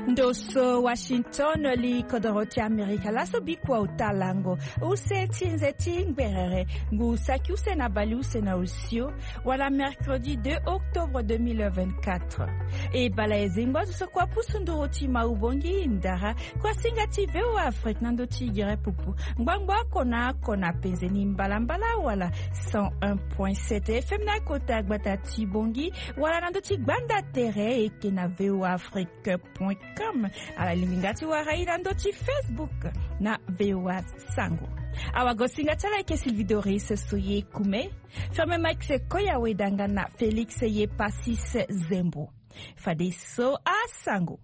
Ndoso Washington li kodoroti Amerika laso bikwa utalango useti nzeti ngberere ngu saki usena bali usena usio wala mercredi 2 octobre 2024 e bala ezingwa kwa pusunduroti maubongi ndara kwa singati veo Afrique nando tigere pupu ngwangwa kona penzeni mbala wala 101.7 FM na kota gbatati bongi wala nando tigbanda tere eke na veo Afrique.com ala limingati wa raila ndoti Facebook na VOA Sango awagosinga tala ke Sylvie Doris soye kume ferme Mike se koya wedanga na Felix ye Pasis Zembo fadeso a Sango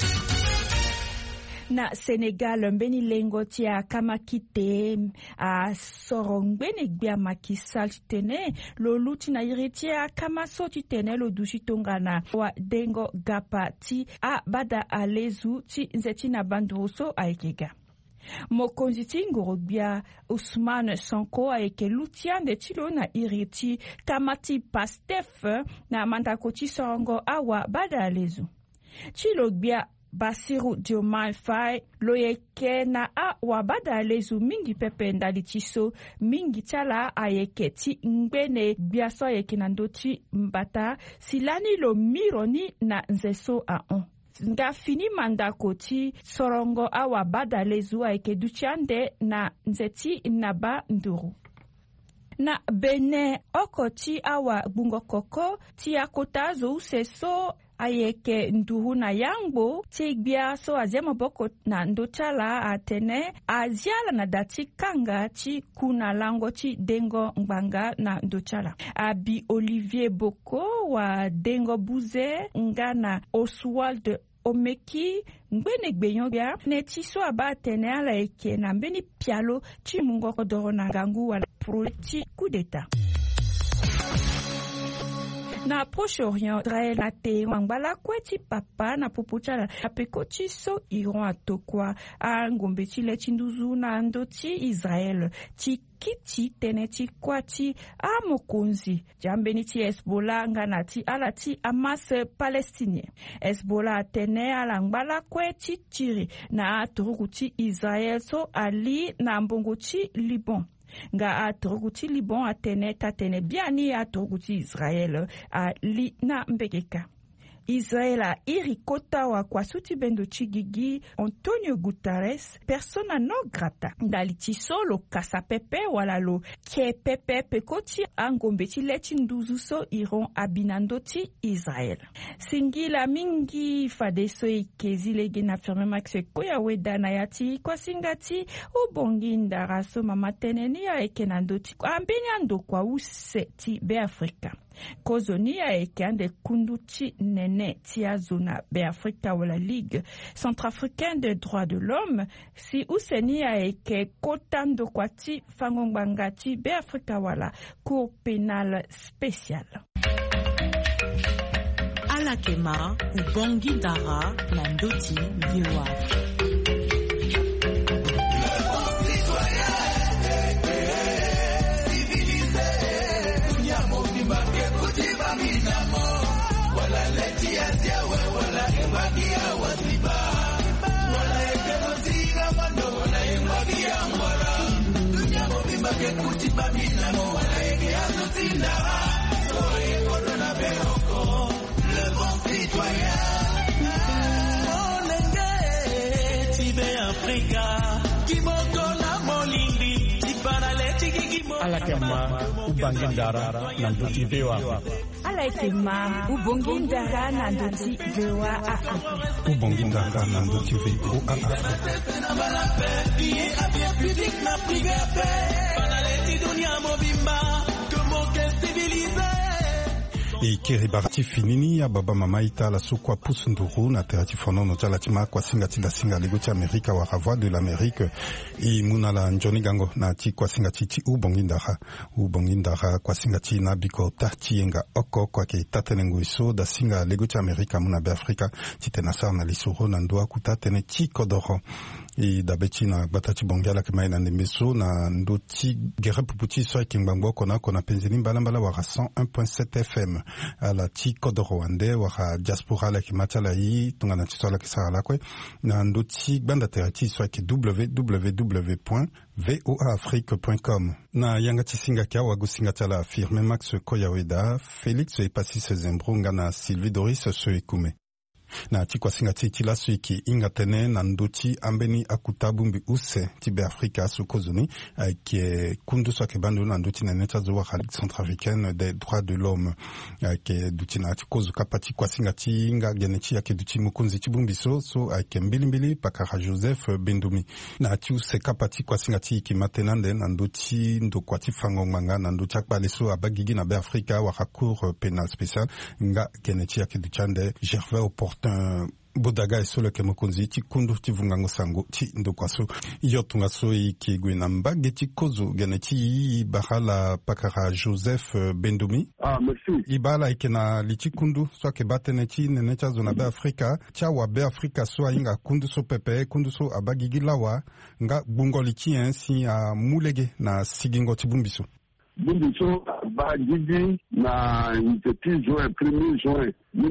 na Senegal mbeni lengo tia kama kite a sorongwene gbia makisal tene lo luti na iritia kama soti tene lo dushitongana wa dengo gapa ti a bada alezu ti nzeti na bandroso aikega mokonzi ti ngorobia Ousmane Sonko aike lutiande tilo na iriti kama ti Pastef na mandakoti sorongo awa bada alezu tilo gbia Basiru Diomaye Faye loyeke na a wabada alezu mingi pepe ndalitiso mingi tala ayeke ti ngbene biaso ayeke na ndoti mbata silani lo mironi na nzeso a on. Nga fini mandako ti sorongo a wabada alezu ayeke duchande na nzeti naba nduru. Na bene okoti awa bungo koko ti akota zo useso ayeke nduru na yangbo tigbia so azema boko na ndochala atene aziala na dati kanga ti kuna lango ti dengo ngbanga na ndochala abi Olivier Boko wa dengo buze nga na Oswald Omeki ngbene gbeyon bia neti so aba atene ala eke na mbeni pialo ti mungo kodoro na gangu wala pro ti coup d'état. Na Proche-Orient, Israël na te wangbala kweti papa na popuchala apekoti so iron atokwa a ngombe ti le chinduzu na ndoti Israël ti kiti tene ti kwati a mokonzi jambeni ti Hezbollah ngana ti ala ti Hamas palestinien Hezbollah tene ala ngbala kweti tiri na atoruku ti Israël so ali na mbongo ti Liban nga atorukuti Liban atene tatene biani atorukuti Israel a li na mbekeka. Israel a irikota wa kwasuti bendo chigigi Antonio Guterres persona non grata ndaliti solo kasa pepe wala lo ke pepe pekoti angombeti leti nduzu so iron abinandoti Israel singila mingi fadeso ikezilege na firme maxe koya wedana yati kwa singati ubongi ndaraso mamateneni ya ekenandoti ambinyando kwa useti be Afrika kozoni ya ekande kunduti nene tia zona be Afrika wala Ligue centrafricaine des droits de l'homme si useni ya eke kotando kwati fangongbangati be Afrika wala cour pénale spéciale Alakema ubongi dara na ndoti VOA Alakema ubangindara na ndoti VOA Alakema ubongindara na ndoti VOA Afrika ubongindara na ndoti VOA E kiribati finini ya baba mama ita la sukwa pusunduru na terati fono no tala tima kwa singa tila singa legoti Amerika wa Voix de l'Amérique e munala njoni gango na ti kwa singa ti ubongindara kwa singa ti na biko tati yenga oko kwa ke tatenengu iso da singa legoti Amerika muna be Afrika ti tenasar na lisuro na ndua kuta tene ti kodoro i dabechi na batachi bongala kama ina ndemeso na ndoti gere puputi so kingbangbo kona penzini mbala wa 101.7 FM ala ti kodo rwande wa diaspora la kimatala yi tungana ti so la kisara la kwe na ndoti banda terati so ki www.voaafrique.com na yanga ti singa kia wa gusinga tala firme Max Koyaweda Félix Epassis Zembronga na Sylvie Doris so ekume na tikwa singati tila suiki ingatene na ndoti ambeni akutabumbi use tibe Afrika sukozuni qui est kundu so kebandu na ndoti na neta zo wa Centrafricaine des droits de l'homme qui est dutina tikozu kapati kwa singati inga geneti yake duti mukunzi tibumbi so ake mbilimbili pakara Joseph Bendumi na tiu se kapati kwa singati ki matenande na ndoti ndokwa tifango manga na ndoti akbale so abagigi na be Afrika wa cour pénal spécial nga geneti yake duchande Gervais Bodaga e solo ke mokonzi ti kundu ti vungango sango ti ndokwaso yotunga so iki gwina mbage ti kozo gane ti bahala pakara Joseph Bendomi. Merci. Ibala ikena li ti kundu so ke batene ti nene cha zona be Afrika cha wa be Afrika so inga kundu so pepe kundu so abagigi lawa nga bungoli ti si a mulege na sigingo ti bumbiso. Bumbiso abagigi na petit juin 1er juin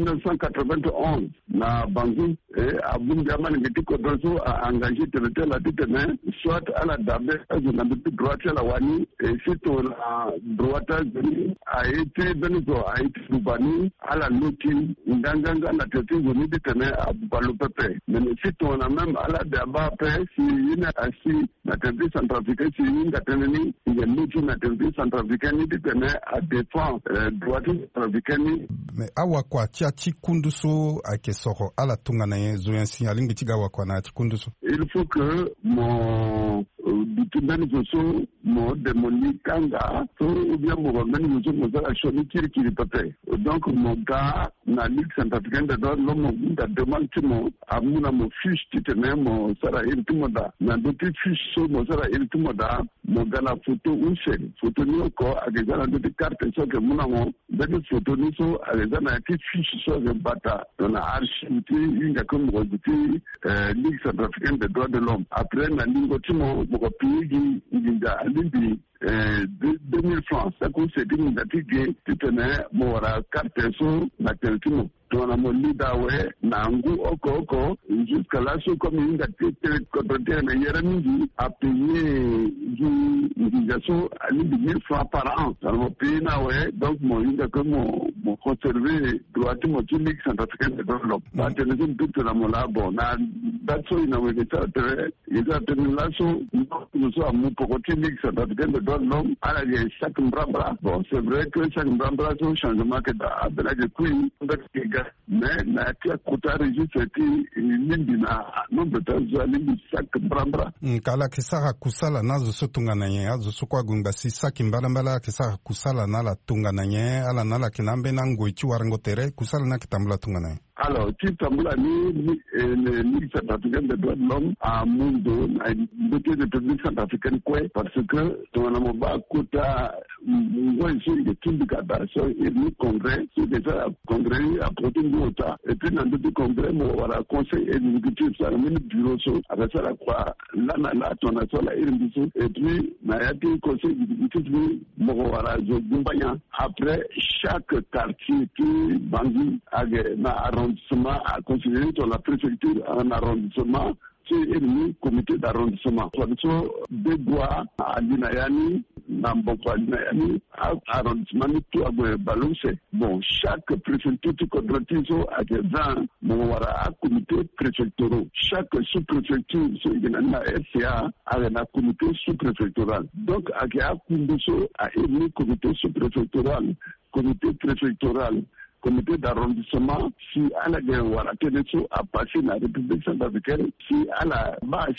1991 na Bangui Abumbi Amani Getiko Dozo a engagé tel atitene soit à la Dabe na droite la wani et surtout la droite a été Benizo a été Dubani à la Loti Ndanganga na tete zoni ditene a Balo Pepe mais surtout on a même à la Daba pe si ina asi na tete centrafricaine si inga teneni ya Loti na tete centrafricaine ditene a défend droite centrafricaine mais awa kwa ti kunduso ake soro ala tunga na yezo yansi alingi tiga wakwa na ti kunduso. Il faut que mon ditundani zoso mo demoni kanga so ou bien mo bameni zoso mo zala shoni kiri pate. Donc mon gars na Ligue centrafricaine de droits de l'homme da demande mo amuna mo fiche titene mo sara iltumoda na doti fiche so mo sara iltumoda mo gala photo unse photo ni ko agezana doti carte so ke muna mo beti photo ni so agezana ti fiche so ke bata na archive ti inga ko mo doti Ligue centrafricaine de droits de l'homme après na lingo timo mo ko pigi inga alimbi 2000 francs ça coûte c'est une datige titene mo wara carte so na teltimo tona mo lidawe na ngu oko jusqu'à là so comme une date côté na yeremingi a payé du utilisation à 1000 francs par an dans mon pays na ouais donc mo inga comme mo conserver droit mo Ligue centrafricaine de droits de l'homme ba tenez tout na mo la bon na date so ina we ta tene là so so amu pour Ligue centrafricaine de droits de l'homme à la chaque brambra bon c'est vrai que chaque brambra so changement que da la de queen mais na tia kuta registre ti limbi na nombre de limbi sak brambra kala kisara kusala nazo sotunga na nye azo sokwa gunga si saki mbala kisara kusala nala tunga na nye ala nala kinambe na ngoi chi warango tere kusala na kitambula tunga na nye. Alors, tu tambula ni Ligue centrafricaine des droits de l'homme à Mundo, na beauté de République centrafricaine quoi, parce que ton amoba kota ngoi sur le Timbukada, sur le congrès, sur déjà congrès à Protimbuota, et puis dans le congrès, moi voilà conseil exécutif, ça le bureau so, avec ça la quoi, là ton a sur la irbiso, et puis na yati conseil exécutif moi voilà je gumbanya. Après chaque quartier qui Bangui a na arrondissement à considérer sur la préfecture un arrondissement, c'est un comité d'arrondissement. Soit deux bois à Linayani, Namboko à Linayani, arrondissement tout à Balousse. Bon, chaque préfecture qui contractise à 20, bon, voilà, comité préfectoral. Chaque sous-préfecture, c'est une FCA, a un comité sous-préfectoral. Donc, à Kunduso a un comité sous-préfectoral, comité préfectoral, comité d'arrondissement, si à la guerre ou à la Ténéso a passé dans la République centrafricaine, si à la base,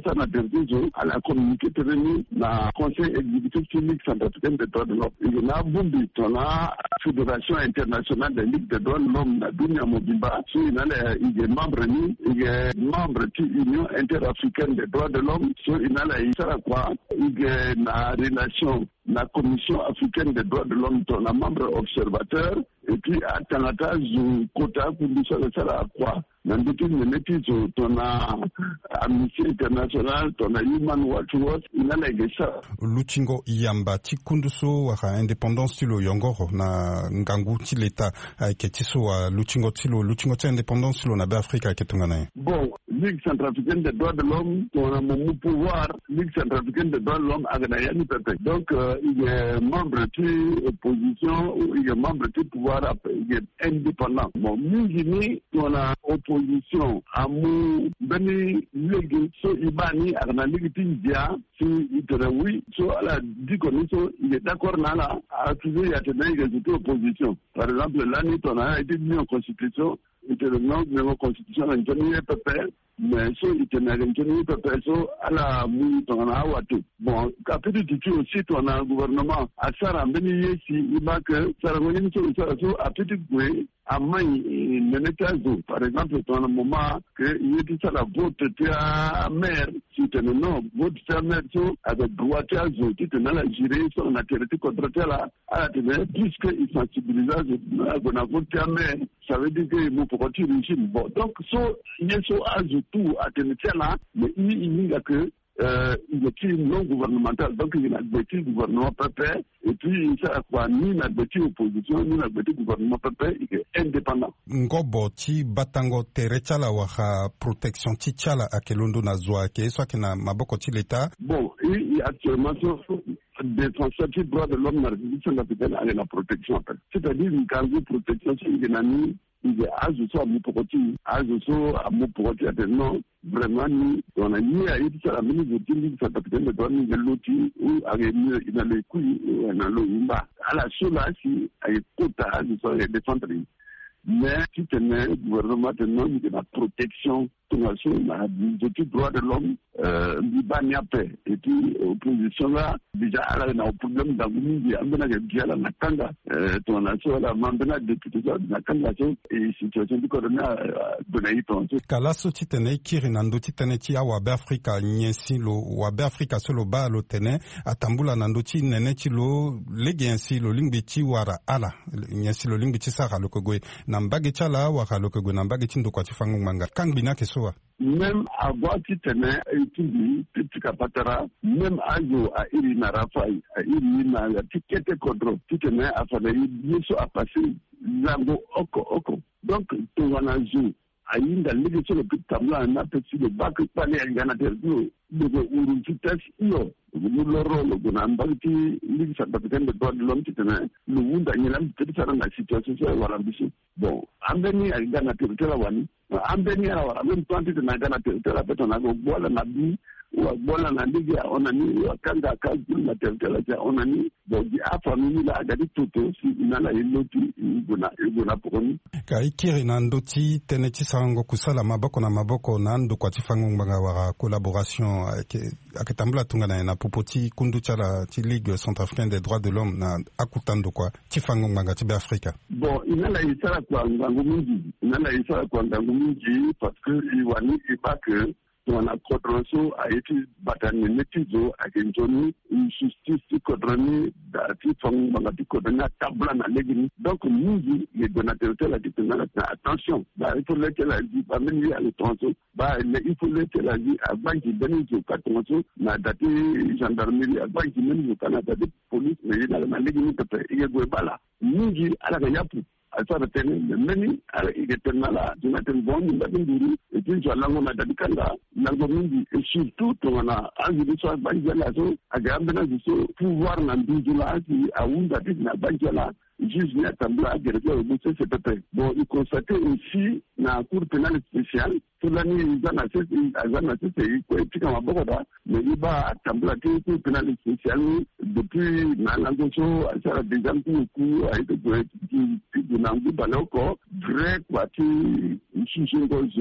à la communauté tenue, la Conseil exécutif Ligue centrafricaine des droits de l'homme. Il y a Bumbi, on a la Fédération internationale des Ligues des droits de l'homme, la Dunia Mobimba, si il y a membre il y a membre de l'Union interafricaine des droits de l'homme, si il y a la relation la Commission africaine des droits de l'homme, on a membre observateur, et puis à Tanata, Kota, Kundisa, quoi. Nandiki Menetizo, tona Amnesty International, tona Human Rights Watch, inala igesa. Luchingo Iyamba, Tikunduso, waka indépendance tilo yongoro, na ngangu tileta, ketiso wa Luchingo tilo indépendance tilo na Afrika ketungana. Bon, Ligue centrafricaine des droits de l'homme, tona mon pouvoir, Ligue centrafricaine des droits de l'homme, aganayani pepe. Donc, il est membre de l'opposition, ou il est membre du pouvoir, il est indépendant. Bon, Mingini, tona opposition à mon beni legi so ibani arna legi tindia si itere oui so ala dit comme ça il est d'accord là à toujours il y a des opposition. Par exemple l'année on a été mis en constitution était le nom de la constitution en janvier pépé mais so itena en janvier pépé so ala mu on a watu bon capitaine du aussi on a un gouvernement à sara beni yesi ibaka sara ngoni so a petit gwe amai nenetazo par exemple dans le moment que il y a la vote à maire si tu non vote à maire so avec droit à zo tu dans la gérer sur la territoire contre là à la puisque ils sensibilisent à vote à maire ça veut dire que vous pouvez tirer régime bon donc so il y a so à tout à tenir là mais il y a que il est non gouvernemental, donc il y a un gouvernement pépé, et puis il y a quoi, ni la opposition, ni la gouvernement pépé, il est indépendant. Ngobo, ti batango terechala waka protection ti chala akelondo na zoa ke soit que na maboko ti l'État. Bon, il y a actuellement défenseur des droits de l'homme dans la République centrafricaine avec la protection. C'est-à-dire une quasi protection, c'est une année. Il y a ajout à mon portier, à mon portier, non, vraiment, on a mis à y la ministre de l'Union, ça peut être de l'outil, ou à les couilles, ou à l'Oumba. À la chose là, si, à y quota, je défendre. Mais si tu as un gouvernement, il y a la protection, des droits de l'homme, du paix. Et puis, l'opposition là, déjà, elle a un problème d'agonie, il y a un nakanga, ton nation, la mandana député, nakanga, et situation du corona, Bonaïton. Kalaso titene, Kirinando titene, tia Wabe Afrika, Nyensi, lo Wabe Afrika, solo ba, lo tene, Atambula Nandoti, Neneti, lo, Legiensi, lo Lingbiti, Wara, Ala, Nyensi, lo Lingbiti, Sara, lo Kogwe, Nambagi Chala, Wara, lo Kogwe, Nambagi Tindo, Kwatifangu Manga, Kangbina, Kesoa. Même avoir qui tenait étudié, petit capatara, même à Irina Rafai, à Irina, la ticket contre, qui tenait à faire bien à passer, Zango Oko. Donc, tout en a joué. À Inda, les sur le petit tableau, on a petit le bac, palais, à Ganatel, le Uruntitas, Io, le rôle, le Gonambaki, l'île Saint-Africaine de droits de l'homme, qui tenait, le monde à Nilam, peut-être dans la situation, c'est la ambition. Bon, Ambeni, à Ganatel, Wani. Ambeni alors même quand tu n'as pas la personne a bola na bi ou bola na ndege onani kanga kazi na tela onani donc a famille la gadi toto si inala iloti igona pokoni kai kiri na ndoti teneti sango kusala maboko na maboko na ndo kwa tifango mbanga wa collaboration aketambula tungana na popoti kundu chala ti Ligue centrafricaine des droits de l'homme na akutando kwa tifango mbanga ti Afrika bon inala isala kwa ngangu mingi parce que Iwani n'est pas que on a coordonné a été bataille métizo à Kenjoni une justice coordonnée d'arti fang mangati coordonnée tabla na legini donc nous les donateurs la dit attention il faut laisser la vie pas même à l'attention il faut laisser la vie avant qu'il donne au attention na date gendarmerie avant qu'il mène au Canada de police mais il a la legini peut il est bala nous à la yapu asa retene meni ala igetena la dunaten bon ndabinduri et puis je lango na dadikanda lango mingi et surtout tona angi so banjala so agambena so pouvoir na ndujula ki aunda na banjala juge na tambla gereza au monsieur CPP bon il constatait aussi na cour pénale spéciale tulani zana c'est ko etika mabokoda mais il va tambla cour pénale spéciale depuis na lango so asa déjà ku a été nangu baloko vrai kwati nshingo zo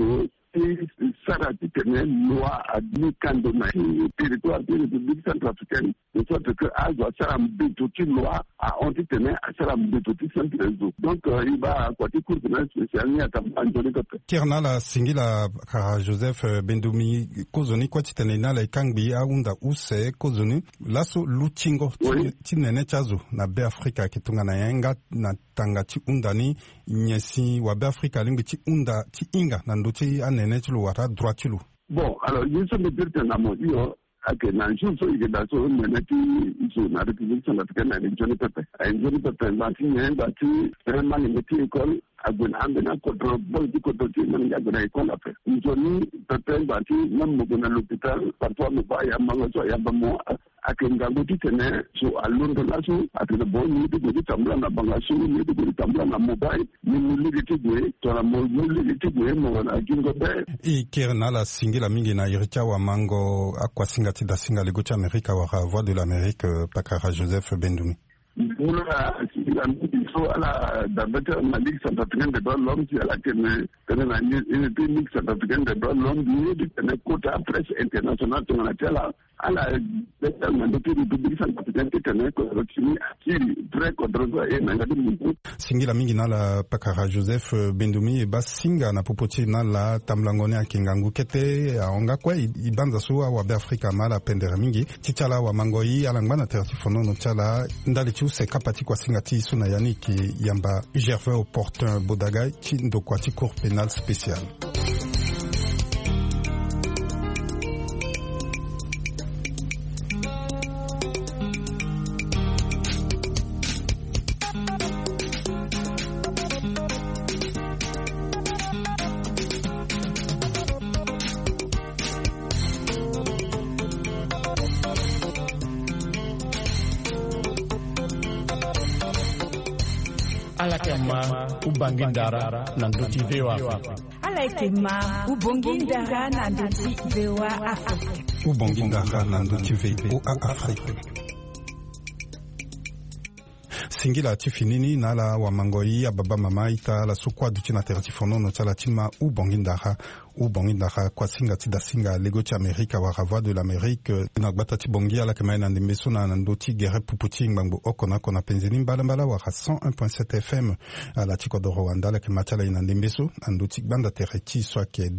Sarah Titene, loi à Dikandona, territoire de la République centrafricaine, de sorte que Azwa Saram Betoti loi à Antitene, à Saram Betoti Centrezo. Donc, il va à quoi tu cours de spécial, à Tampanjoli. Kernala Singila Joseph Bendoumi, Kozoni, quoi Titenena, la Kangbi, Aunda, Use, Kozoni, Lasso Luchingo, Tinene Chazo, na Be Afrika, Kitunga na Yenga, na Tanga Ti Undani, Nyesi, Wabe Afrika, Limbi Ti Unda, Ti Inga, Nanduti, Anene, Wara, Droitilu. Bon, alors, je suis le directeur de la Modio. Ake na nshunso igedaso meneti isu na République centrafricaine na Johnny Pepe. Johnny Pepe bati nyenda ti vraiment ngeti école agona ambena contrôle politique autoti na agona école après. Johnny Pepe bati même mobona l'hôpital parfois me ba ya mangoso ya bamo ake ngango titene so alondo laso ake na boni de tambla na bangaso ni de tambla na mobile ni muligi tibwe to la muligi tibwe mo na gingo be I kerna la singila mingi na irika wa mango akwasinga tidasinga lego cha Amerika wa Voix de l'Amérique Pakara Joseph Bendoumi. Voilà, il faut à la Ligue centrafricaine des droits de l'homme, c'est à laquelle une Ligue centrafricaine des droits de l'homme, du quota presse internationale, à la République centrafricaine qui tenait très controversée. Singila mingi na la Pakara Joseph Bendoumi eba singa na popoti na la tamlangone ya kingangu kete aonga kwa ibanza suwa wa Afrika mala pendere mingi tichala wa mangoi alangwana tertifono no chala ndali se kapati kwa singati suna yani ki yamba Gervais Opportun Bodagai ci ndo kwa ci cour pénal spécial. Alakema ubangindara nanduti vewa Afrika. Alakema ubangindara nanduti vewa Afrika. Ubangindara nanduti vewa Afrika. Singila tifinini nala wa mangoi ya baba mama ita la sukwa dutina tertifono no chala tima ubongindara kwa singa tidasinga lego cha Amerika wa Voix de l'Amérique na gbata tibongia la kama na ndimbeso na ndoti gere puputi ngbango okona kona penzini mbala wa 101.7 FM la tiko do Rwanda la kama chala ina ndimbeso ndoti gbanda tereti soit ke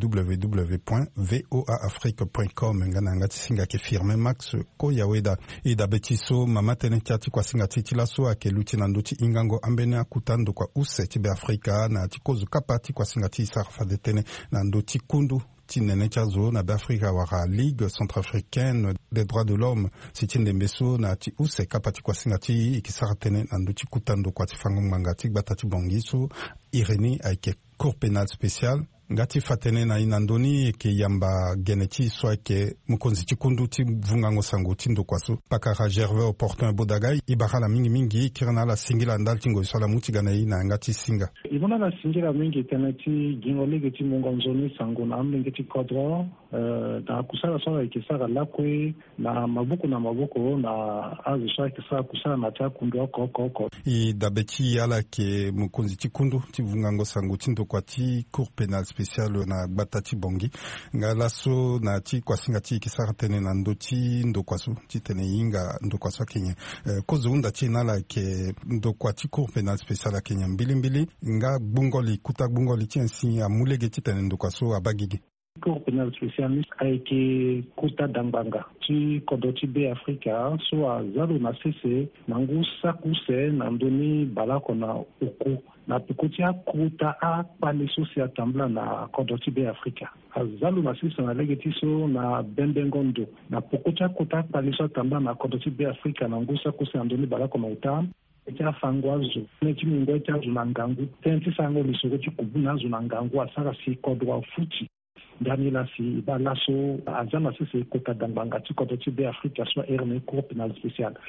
www.voaafrique.com ngana ngati singa ke firme Max ko yaweda ida betiso mama tene chati kwa singa titila so ake luti na ndoti ingango ambene akutando kwa use tibe Afrika na tikozu kapati kwa singa ti sarfa de tene na ndoti kundu tinene chazo na Afrika wara Ligue centrafricaine des droits de l'homme sitinde mbeso na ti use kapati kwa singati ikisaratene na ndoti kutando kwa tifango mangati batati bongiso Irénée avec cour pénale spéciale ngati fatene na inandoni ke yamba geneti soit ke mukonzi chikundu ti vungango sango tindo kwaso Pakara Gervais Opportun Bodagai ibakala mingi kirana la singila ndal tingo sala mutiga na ina ngati singa ibona la singila mingi tenati gingolege ti mungonzoni sango na ambe ngeti kodro ta kusala sala ikisara lakwe na mabuku na azisha ikisara kusala na ta kundu koko I dabeti ala ke mukonzi chikundu ti vungango sango tindo kwa ti cour pénale spécial na batati bongi ngalaso na ti kwa singa ti kisara tene na ndoti ndo kwaso ti tene inga ndo kwaso Kenya kozo unda ti nala ke ndo kwa ti cour pénale spécial Kenya mbili nga kuta bungoli ti ainsi amulege ti tene ndo kwaso abagigi Cour pénale spécialiste a été kuta dambanga ti kodoti be Afrika so azalo na sese nangu sakuse na ndoni balako na uku na pikoti akuta a pale sosia tambla na kodoti be Afrika azalo na sese na legeti so na bendengondo na pikoti akuta pale so tambla na kodoti be Afrika nangu sakuse na ndoni balako na uta tia fangwazo neti mingo tia zunangangu tenti sango lisoko ti kubuna zunangangu asara si kodwa futi Daniela si balaso azama sisi kota dambanga ti kodoti be Afrika soit Irénée cour pénale spéciale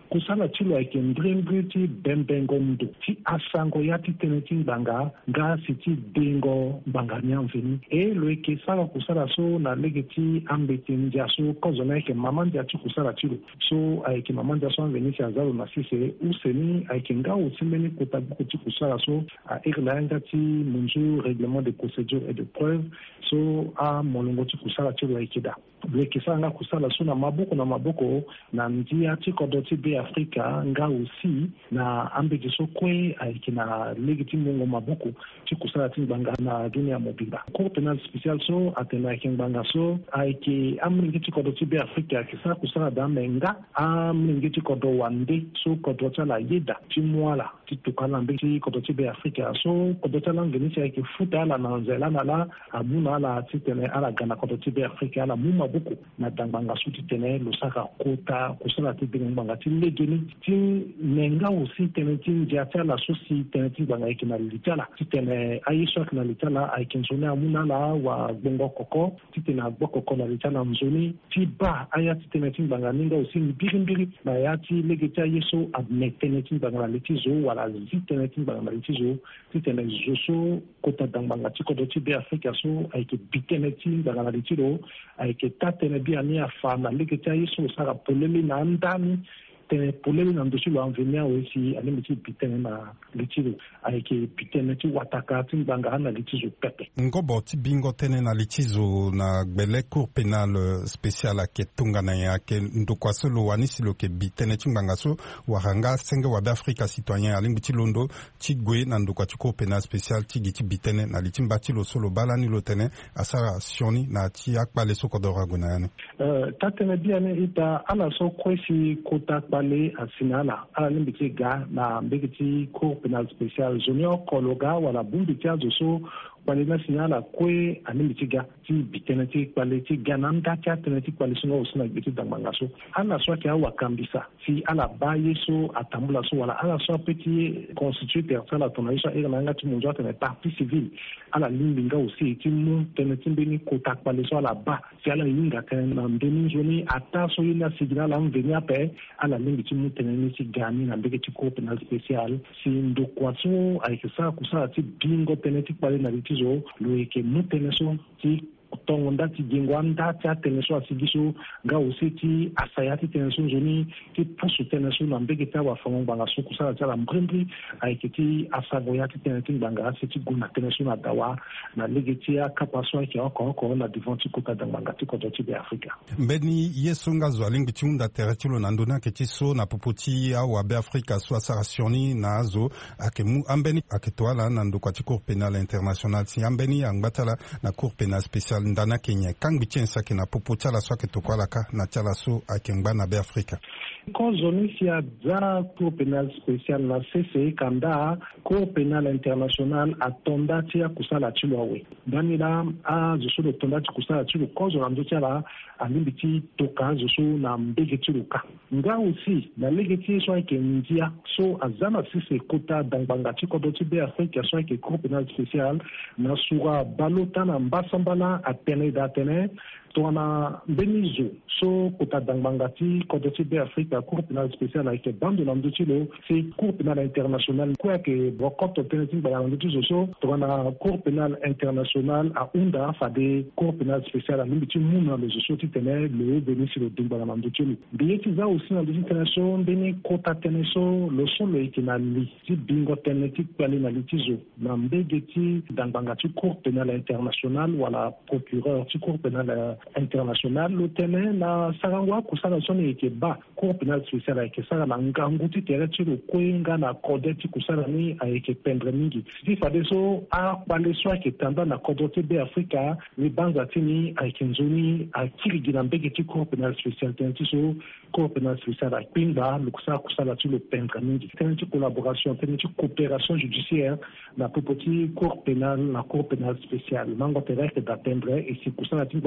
kusala chilo ayeke ndrengue ti bembengo ndo ti asango ya ti tënë ti ngbanga nga si ti dengo ngbanga ni anveni e lo yeke sara kusala so na lege ti ambeti ndia so kozo na yeke mama ndia ti kusala ti lo so ayeke mama ndia so anveni si aza lo na sise useni ayeke nga oti mbeni kota buku ti kusala so aere la yanga ti munzu règlement de procédure et de preuve so amolongo ti kusala ti lo ayeke da lo yeke sara nga kusala so na maboko na ndia ti kodro ti Beafrika nga aussi na ambeti so kue ayeke na lege ti mongo maboko ti kusala ti ngbanga na dunia mobimba cour pénal spécial so atene ayeke ngbanga so ayeke amlenge ti kodro ti Beafrika ayeke sara kusala da me nga amlenge ti kodro wande so kodro ti ala yeda ti mu ala ti tokala ambeni ti kodro ti Beafrika so kodro ti ala ngeni si ayeke futa ala na nzela na ala amu na ala ti tene ala ga na kodro ti Beafrika ala mu maboko na dangbanga so ti tene lo sara kota kusala ti benge ngbanga ti legeni ti nenga aussi tene ti ndia ti ala so si tene ti ngbanga ayeke na li ti ala ti tene aye so ayeke na li ti ala ayeke nzoni amu na ala wagbongo koko ti tene agbo koko na li ti ala nzoni ti ba aya ti tene ti ngbanga ni nga aussi mbirimbiri na ya ti lege ti aye so ame tene ti ngbanga na li ti zo wala zi tene ti ngbanga na li ti zo ti tene zo so kota dangbanga ti kodro ti Beafrika so ayeke bi tene ti ngbanga na li ti lo ayeke ta tene bi ani afa na lege ti aye so sara polele na andani tene polele na ndo ti lo anveni awe si alemi ti bi tene na li ti lo ayeke bi tene ti wataka ti ngbanga na li ti zo pepe ngobo ti bingo tënë na li ti zo na gbele cour pénal spécial ayeke tongana ye ayeke ndokua so lo wani si lo yeke bi tënë ti ngbanga so wara nga senge wabeafrika citoyen alingbi ti londo ti gue na ndokua ti cour pénal spécial ti gi ti bi tënë na li ti mba ti lo so lo ba lani lo tënë asara sioni na ti akpale so kodro ague na yani ta tënë bi ani e ta ala so kue si kota akpale asina ala lingbi ti ga na mbege ti cour pénal spécial zo ni oko lo ga wala bungbi ti azo so kpale na sini ala kue alingbi ti ga ti bi tënë ti kpale ti ga na nda ti atënë ti kpale so nga aussi na gbe ti dangbanga so ala so ayeke awakambisa si ala ba ye so atambula so wala ala so apeut ti constitué terre ti ala tongana ye so aere na yanga ti munzu atene partie civile ala lingbi nga aussi ti mu tënë ti mbeni kota akpale so ala ba si ala hinga tënë na mbeni nzoni ata so ye ni asigi na ala mveni ape ala lingbi ti mu tënë ni ti ga ni na mbege ti cour pénal spécial si ndokua so ayeke sara kusala ti bingo tënë ti kpale na li ti zo lo yeke mu tënë so ti tongo nda ti gengo anda ti atene so asigi so nga aussi ti asaya ti tene so nzoni ti pusu tene so na mbege ti awafongo ngbanga so kusala ti ala mbringbi ayeke ti asango ya ti tene ti ngbanga asi ti gue na tene so na dawa na lege ti akapa so ayeke oko na devant ti kota dangbanga ti kodro ti Beafrika mbeni ye so nga zo alingbi ti hunda tere ti lo na ndöni ayeke ti so na popo ti awabeafrika so asara sioni na azo ayeke mu ambeni ayeke to ala na ndokua ti cour pénal international si ambeni angba ti ala na cour pénal spécial ndana Kenya kangbi ti ensake na popo ti ala so ayeke toko ala ka na ti ala so ayeke ngba na Beafrika kozo ni si aza cour pénal spécial na CCE kanda cour pénal international atonda ti akusala ti lo awe ndani la azo so lo tonda ti kusala ti lo kozo na ndö ti ala alingbi ti toka azo so na mbege ti lo ka nga aussi na lege ti ye so ayeke ndia so aza na CCE kota dangbanga ti kodro ti Beafrika so ayeke cour pénal spécial na sura balota na mbasambala atene da atene tongana mbeni zo so kota dangbanga ti kodro ti Beafrika cour pénal spécial ayeke bando na ndö ti lo si cour pénal international kue ayeke brokoto tënë ti ngbanga na ndö ti zo so tongana cour pénal international ahunda fade cour pénal spécial alingbi ti mu na lo zo so ti tene lo veni si lo dengbanga na ndö ti lo mbi ye ti za aussi na ndö ti tene so mbeni kota tënë so lo so lo yeke na li ti bingo tënë ti kpale na li ti zo na mbege ti dangbanga ti cour pénal international wala procureur ti cour pénal international lo tene na sarango akusala so ni yeke ba cour pénal spécial ayeke sara na ngangu ti tere ti lo kue nga na kode ti kusala ni ayeke pendre mingi ti fade so akpale so ayeke tanda na kodro ti Beafrika libanza ti ni ayeke nzoni akirigi na mbege ti cour pénal spécial tënë ti so cour pénal spécial akpingba lo sara kusala ti lo pendre mingi tënë ti collaboration tënë ti coopération judiciaire na popo ti cour pénal na cour pénal spécial mango tere ayeke da pendre e si kusala ti ngbanga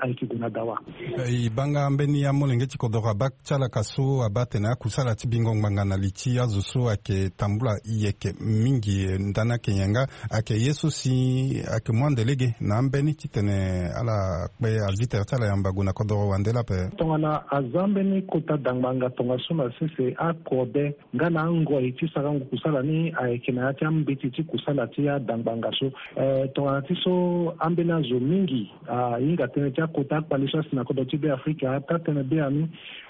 aiki guna dawa ibanga mbeni ya molenge chikodora bak chala kaso abatena kusala tibingo ngana lichi azuso ake tambula yeke mingi ndana kenyenga ake yesu si ake mwandelege na mbeni titene ala pe aziter chala yamba guna kodoro wandela pe tongana azambeni kota dangmanga tonga suma sese akode ngana ngo itisaka kusala ni aike na ati ambiti kusala tia dangmanga so tonga tiso ambena zo mingi inga tene tia kota kwalisha sina kodoti be Afrika ata tene be ami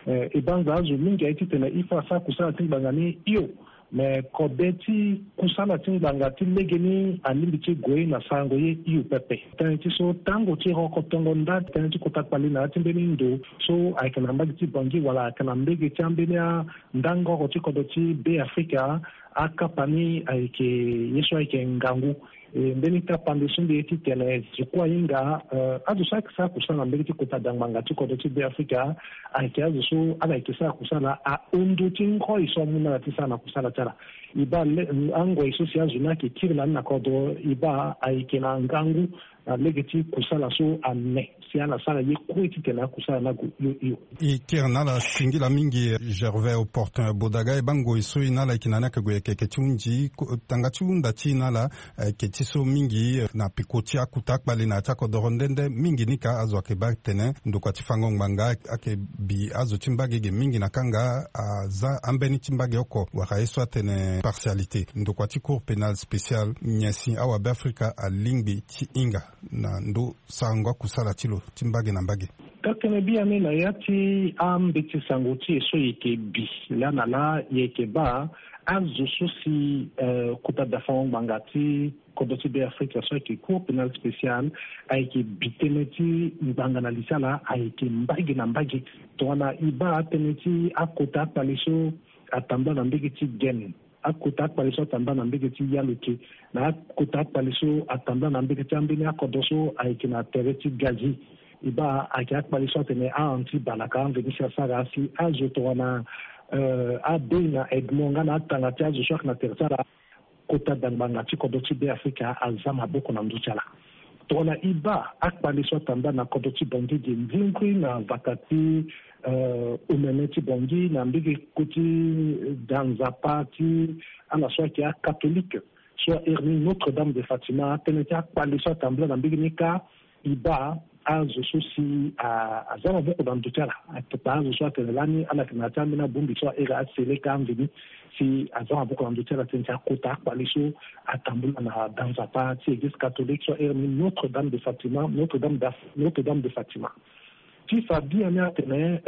ibanga zo mingi aiti tene ifa sa kusala timbangani iyo me kodeti kusala timbanga tilegeni alimbiti goe na sango ye iyo pepe tene tiso tango ti hoko tongo nda tene ti kota kwalina timbeni ndo so aike na mbagi ti bangi wala aike na mbegi ti ambenia ndango ko ti kodoti be Afrika akapani aike yeso aike ngangu mbeni tapande sunde eti tele zikwa inga azu sa kusala mbeli ti kota dangmanga ti kodoti be Afrika aike azu so ala ike sa kusala a undu ti ngo iso muna ti sana kusala tara iba ango iso si azu na ke kirla na kodo iba aike na ngangu na legeti kusala so ane si ala sala ye kweti tele kusala na yo ikirna la singila mingi Gervais opportun bodaga e bango iso inala ikinana ke goye ke chunji tanga chunda chinala ke tiso mingi na pikotia kutak bali na chako dorondende mingi nika azo ke baktene ndokwa tifango nganga ake bi azo timbage mingi na kanga za ambeni timbage oko wakaiswa tene partialité ndokwa ti cour pénal spécial nyasi awa be Afrika a lingbi ti inga na ndo sangwa kusala tilo timbage na mbage kakene bia mena yati ambiti sanguti so yeke bi lana la yeke ba azu sosi kuta dafon bangati kodoti be Afrika so yeke cour pénal spécial ayeke biteneti mbanga lisala ayeke mbage na mbage tona iba teneti akota paliso atamba na mbege ti gen akota paliso atamba na mbege ti yaluke na akota paliso atamba na mbege ti ambeni akodoso ayeke na tere ti gazi iba ake akpaliso tene anti balaka venisia sarasi azoto wana abena edmonga na tangati azo shak na tertara kota dangmanga ti kodoti be Afrika azama boko na nduchala tona iba akpaliso tamba na kodoti bongi di mvingwi na vakati umeneti bongi na mbigi kuti danzapati ala swaki a catholique soit erni Notre-Dame de Fatima teneti akpaliso tamba na mbigi nika iba azo sosi azama boko na nduchala atapa azo so atelelani ala kinata mina bumbi so era aseleka amvini si azama boko na nduchala teneti akota akpaliso atambula na danzapa ti église catholique so erni Notre-Dame de Fatima Notre-Dame de Fatima ti fabi ane atene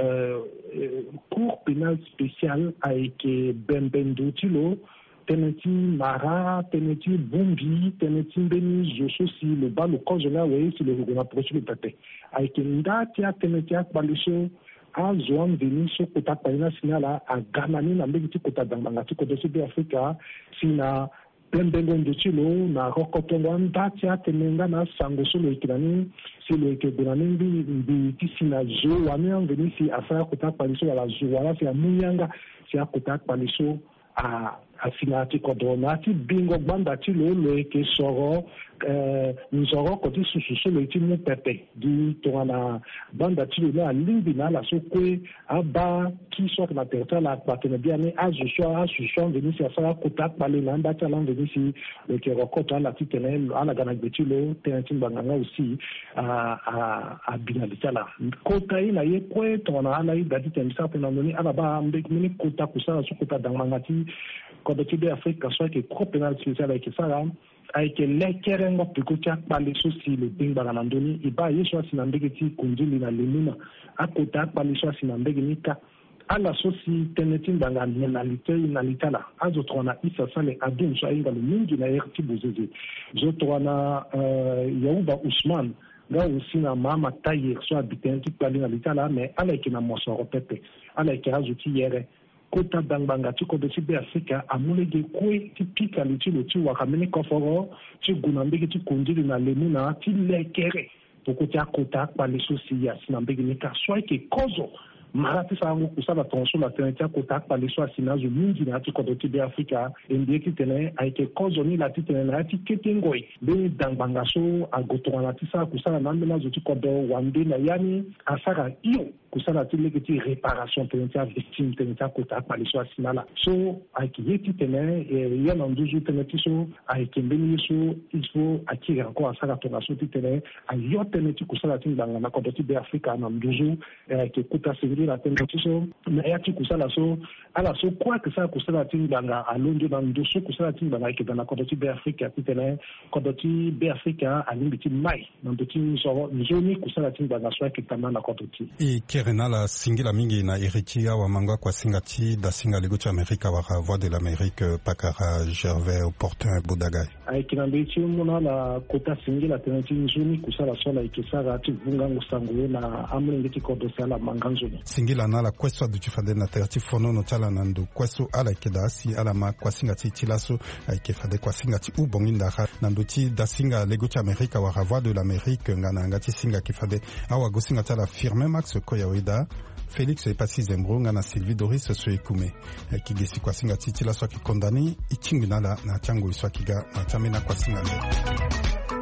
cour pénal spécial ayeke bembendu ti lo teneti mara teneti bumbi teneti mbeni zo so si le ba lo kozo na wei si le rugona proche le tate ayeke nda ti ateneti akpaliso azo amveni so kota akpalina sini ala aganani na mbegi ti kota dangmanga ti kodoti be Afrika si na pembengondo ti lo na rokotongo anda ti atene nga na sango so lo yeke nani si lo yeke gue nani mbi ti si na zo wani amveni si asara kota akpaliso wala zo wala si amuyanga si akota akpaliso afina ti kodona ti bingo gbanda ti lo yeke soro nzoro koti susu so lo ti mu pepe di tongana banda ti lo na alingbi na ala so kue aba ki so na territoire la akpatene bia ni azo so asusu amveni si asara kota akpale na anda ti ala amveni si lo yeke rokoto ala ti tene ala ga na gbe ti lo tene ti ngbanganga aussi abina li ti ala kota ye na ye kue tongana ala ye da ti tene bisa tene andoni ala ba mbeki mini kota kusala so kota dangmanga ti kodoti be Afrika so ayeke cour pénal spécial ayeke sara ayeke lekere ngo piko ti akpale so si lo bingbanga na ndöni iba ye so asi na mbege ti kundili na lemuna akota akpale so asi na mbege ni ka ala so si tënë ti ngbanga na li tala azo tongana Issa Sale adum so ahinga lo mingi na ere ti bozeze zo tongana Yahouba Ousmane nga aussi na Mama Tayer so abitene ti kpali na li tala me ala yeke na mosoro pepe ala yeke azo ti yere kota dangmanga ti kodoti be Afrika amulege kue ti pikali ti lo ti waka mini koforo ti gue na mbege ti kundili na lemuna ti lekere poko ti akota akpale so si ya si na mbege ni ka so ayeke kozo marati sangu kusala tonso la tenetia kota paliso asinazo mingi na ati kodoti be Afrika ndie kitene aike kozo ni la titene na ati ketengoi be dangbangaso agoto na tisa kusala namena zoti kodo wande na yani asara iyo kusala tilekiti réparation tenetia victime tenetia kota paliso asinala so aike yeti tene yana nduzu tenetiso aike mbeni so isfo akira ko asara tongaso titene ayo teneti kusala timbanga na kodoti be Afrika na nduzu ke kuta siviri la tenetiso na yati kusala so ala so kwa kisa kusala timbanga alondo na nduzu kusala timbanga ke na kodoti be Afrika titene kodoti be Afrika alimbiti mai na ndoti nzoni kusala timbanga so ke tamana kodoti Kerena la singila mingi na Eritia wa mangwa kwa singati da singa lego cha Amerika wa Voix de l'Amérique Pakara Gervais Opportun Bodagai kinambichi mona la kota singila teneti nzoni kusala sola ikisara tivunga ngusanguwe na amulengeti kodosi ala manganzoni singila na la kweso du chifade na terati fono no chala nandu kweso ala kedasi ala ma kwa singati tilaso aikefade kwa singati ubonginda nandu ti da singa lego cha Amerika wa Voix de l'Amérique ngana ngati singa kifade awa go singa tala firme Max Koyaweda Félix Epasi Zembronga na Sylvie Doris Soekume kigesi kwa singa titila swa kikondani ichingina la na chango iswa kiga na chamena kwa singa